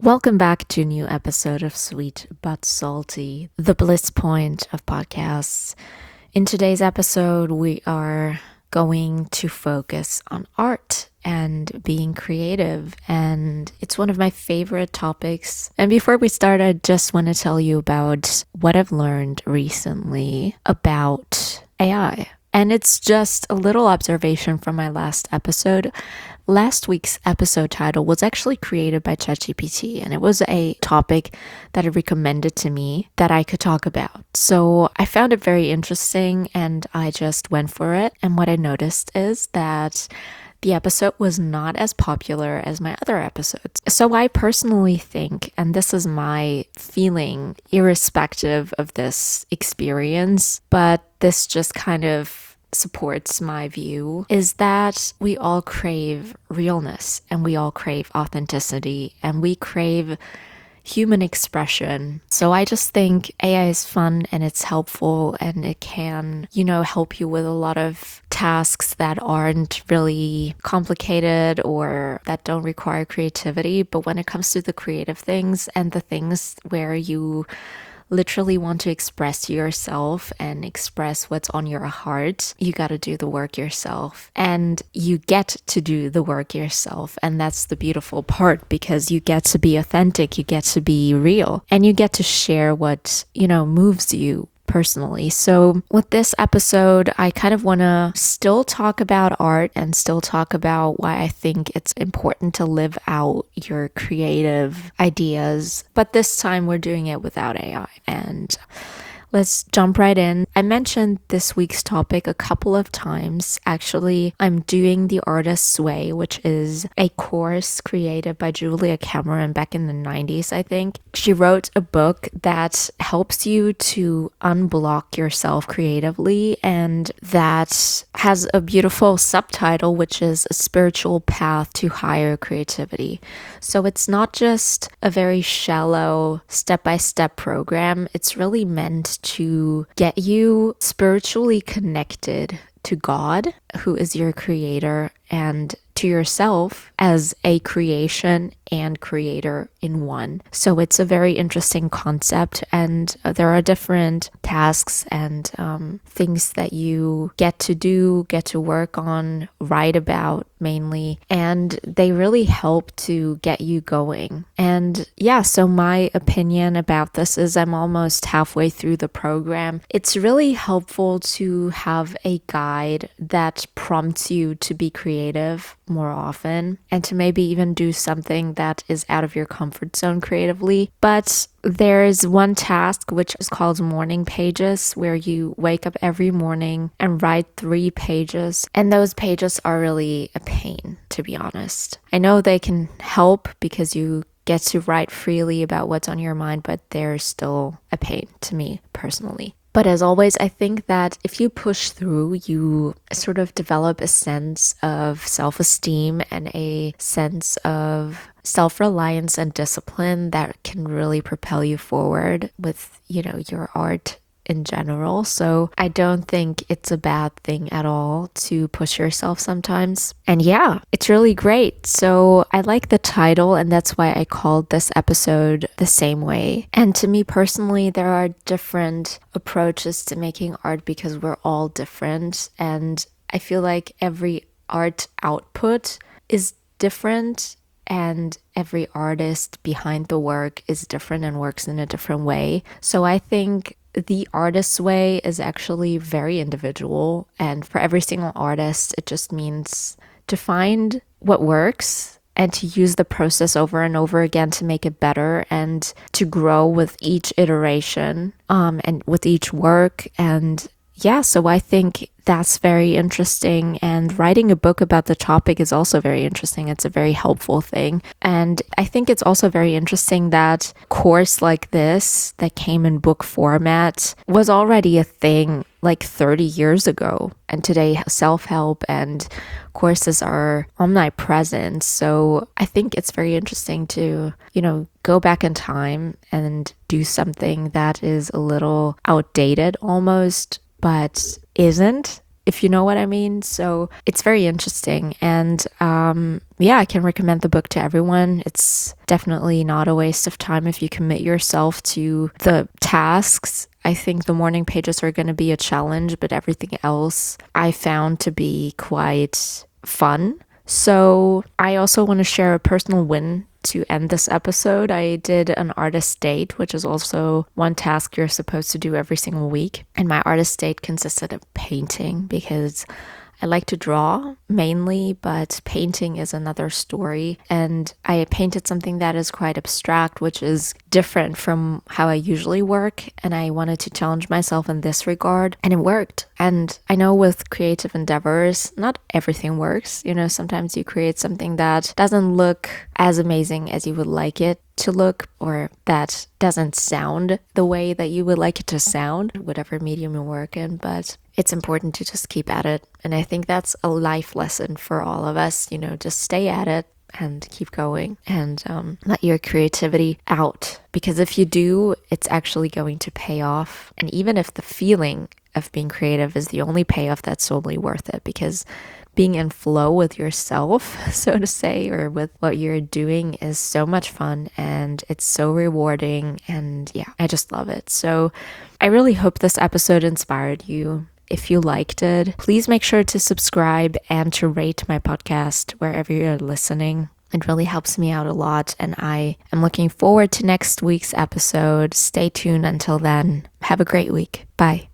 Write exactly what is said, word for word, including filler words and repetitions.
Welcome back to a new episode of Sweet But Salty, the bliss point of podcasts. In today's episode, we are going to focus on art and being creative, and it's one of my favorite topics. And before we start, I just want to tell you about what I've learned recently about A I. And it's just a little observation from my last episode. Last week's episode title was actually created by ChatGPT, and it was a topic that it recommended to me that I could talk about. So I found it very interesting and I just went for it. And what I noticed is that the episode was not as popular as my other episodes. So I personally think, and this is my feeling, irrespective of this experience, but this just kind of supports my view, is that we all crave realness and we all crave authenticity and we crave human expression. So I just think A I is fun and it's helpful and it can, you know, help you with a lot of tasks that aren't really complicated or that don't require creativity. But when it comes to the creative things and the things where you literally want to express yourself and express what's on your heart, you got to do the work yourself. And you get to do the work yourself. And that's the beautiful part, because you get to be authentic, you get to be real, and you get to share what, you know, moves you personally. So with this episode, I kind of want to still talk about art and still talk about why I think it's important to live out your creative ideas. But this time we're doing it without A I. And let's jump right in. I mentioned this week's topic a couple of times. Actually, I'm doing The Artist's Way, which is a course created by Julia Cameron back in the nineties, I think. She wrote a book that helps you to unblock yourself creatively, and that has a beautiful subtitle, which is A Spiritual Path to Higher Creativity. So it's not just a very shallow step-by-step program. It's really meant to get you spiritually connected to God, who is your creator, and to yourself as a creation and creator in one. So it's a very interesting concept, and uh, there are different tasks and um, things that you get to do, get to work on, write about mainly, and they really help to get you going. And yeah, so my opinion about this is I'm almost halfway through the program. It's really helpful to have a guide that prompts you to be creative more often and to maybe even do something that is out of your comfort zone creatively. But there's one task which is called morning pages, where you wake up every morning and write three pages. And those pages are really a pain, to be honest. I know they can help because you get to write freely about what's on your mind, but they're still a pain to me personally. But as always, I think that if you push through, you sort of develop a sense of self-esteem and a sense of self-reliance and discipline that can really propel you forward with, you know, your art in general. So I don't think it's a bad thing at all to push yourself sometimes. And yeah, it's really great. So I like the title, and that's why I called this episode The Same Way. And to me personally, there are different approaches to making art because we're all different. And I feel like every art output is different, and every artist behind the work is different and works in a different way. So I think The Artist's Way is actually very individual, and for every single artist, it just means to find what works and to use the process over and over again to make it better and to grow with each iteration um, and with each work. And yeah, so I think that's very interesting, and writing a book about the topic is also very interesting. It's a very helpful thing. And I think it's also very interesting that course like this that came in book format was already a thing like thirty years ago. And today self-help and courses are omnipresent. So I think it's very interesting to, you know, go back in time and do something that is a little outdated almost, but isn't. if you know what I mean. So it's very interesting. And um, yeah, I can recommend the book to everyone. It's definitely not a waste of time if you commit yourself to the tasks. I think the morning pages are going to be a challenge, but everything else I found to be quite fun. So I also want to share a personal win to end this episode. I did an artist date, which is also one task you're supposed to do every single week. And my artist date consisted of painting, because I like to draw mainly, but painting is another story. And I painted something that is quite abstract, which is different from how I usually work. And I wanted to challenge myself in this regard, and it worked. And I know with creative endeavors, not everything works. You know, sometimes you create something that doesn't look as amazing as you would like it to look, or that doesn't sound the way that you would like it to sound, whatever medium you work in. But it's important to just keep at it. And I think that's a life lesson for all of us, you know, just stay at it and keep going, and um, let your creativity out. Because if you do, it's actually going to pay off. And even if the feeling of being creative is the only payoff, that's totally worth it, because being in flow with yourself, so to say, or with what you're doing is so much fun, and it's so rewarding. And yeah, I just love it. So I really hope this episode inspired you. If you liked it, please make sure to subscribe and to rate my podcast wherever you're listening. It really helps me out a lot, and I am looking forward to next week's episode. Stay tuned until then. Have a great week. Bye.